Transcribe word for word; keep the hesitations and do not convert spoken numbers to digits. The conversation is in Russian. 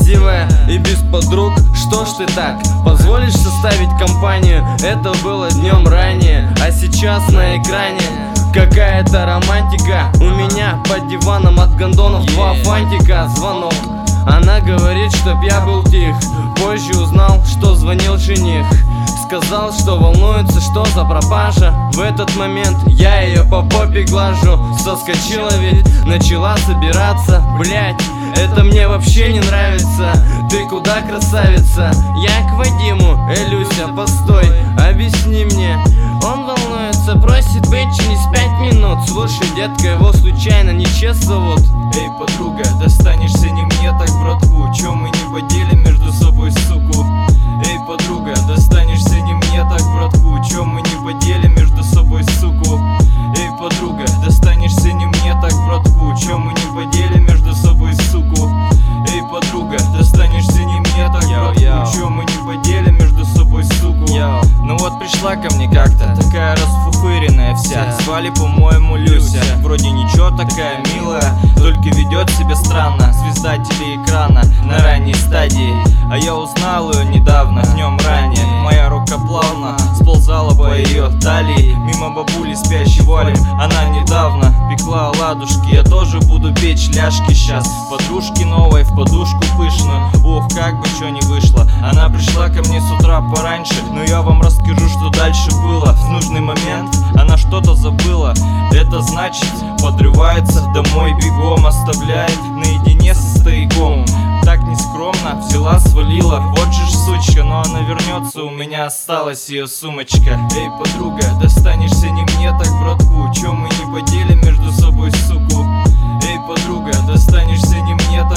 красивая и без подруг. Что ж ты так, позволишь составить компанию? Это было днем ранее, а сейчас на экране какая-то романтика. У меня под диваном от гондонов два фантика. Звонок, она говорит, чтоб я был тих. Позже узнал, что звонил жених. Сказал, что волнуется, что за пропажа. В этот момент я ее по попе глажу. Соскочила ведь, начала собираться. Блять, это мне вообще не нравится. Ты куда, красавица? Я к Вадиму. Элюся, постой, объясни мне. Он волнуется, просит быть через пять минут. Слушай, детка, его случайно не Чес зовут? Эй, подруга, достанешься не мне так, братку. Чё мы не поделим между собой, суку? Эй, подруга, достанешься не мне так, братку. Чё мы не поделим между собой, суку? Эй, подруга, достанешься не мне так, братку. Чё мы не поделим между собой, суку? Эй, подруга, достанешься не мне так, братку. Чё мы не поделим между собой, суку? Ну вот пришла ко мне как-то такая расфуфыренная вся. Звали, по-моему, Люся. Вроде ничего, такая милая, только ведет себя странно. Звезда телеэкрана на ранней стадии, а я узнал ее недавно, днем ранее. Моя рука плавно сползала по ее талии, мимо бабули спящей вуали. Она недавно пекла оладушки, я тоже буду печь ляжки сейчас. Подружки новой в подушку пышную, ух, как бы чё не вышло. Она пришла ко мне с утра пораньше, но я вам расскажу, что дальше было. В нужный момент она что-то забыла. Это значит, подрывается домой бегом, оставляет наедине со стояком. Так нескромно взяла, свалила. Вот же ж сучка, но она вернется, у меня осталась ее сумочка. Эй, подруга, достанешься не мне так, братку. Чё мы не поделим между собой, суку? Эй, подруга, достанешься не мне